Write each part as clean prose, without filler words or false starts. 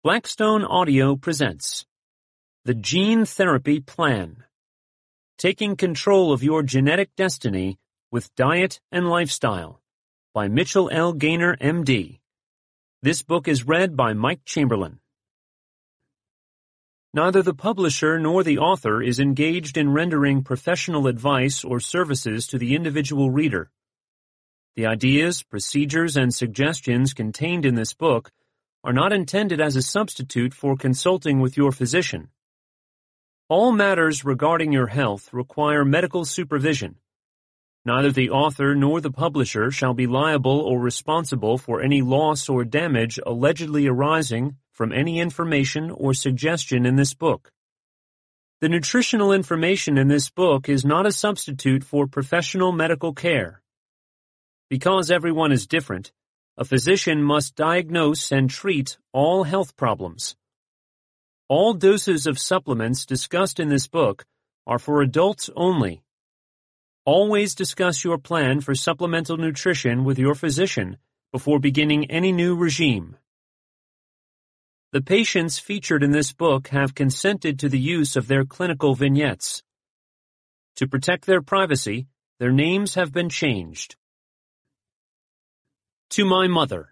Blackstone Audio presents The Gene Therapy Plan. Taking Control of Your Genetic Destiny with Diet and Lifestyle by Mitchell L. Gaynor, M.D. This book is read by Mike Chamberlain. Neither the publisher nor the author is engaged in rendering professional advice or services to the individual reader. The ideas, procedures, and suggestions contained in this book are not intended as a substitute for consulting with your physician. All matters regarding your health require medical supervision. Neither the author nor the publisher shall be liable or responsible for any loss or damage allegedly arising from any information or suggestion in this book. The nutritional information in this book is not a substitute for professional medical care. Because everyone is different, a physician must diagnose and treat all health problems. All doses of supplements discussed in this book are for adults only. Always discuss your plan for supplemental nutrition with your physician before beginning any new regime. The patients featured in this book have consented to the use of their clinical vignettes. To protect their privacy, their names have been changed. To my mother.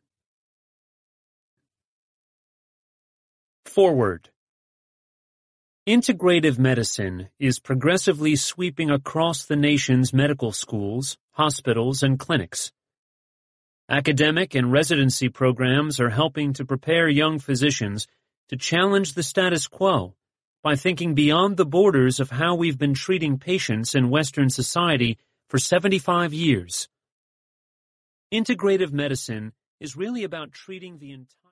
Forward. Integrative medicine is progressively sweeping across the nation's medical schools, hospitals, and clinics. Academic and residency programs are helping to prepare young physicians to challenge the status quo by thinking beyond the borders of how we've been treating patients in Western society for 75 years. Integrative medicine is really about treating the entire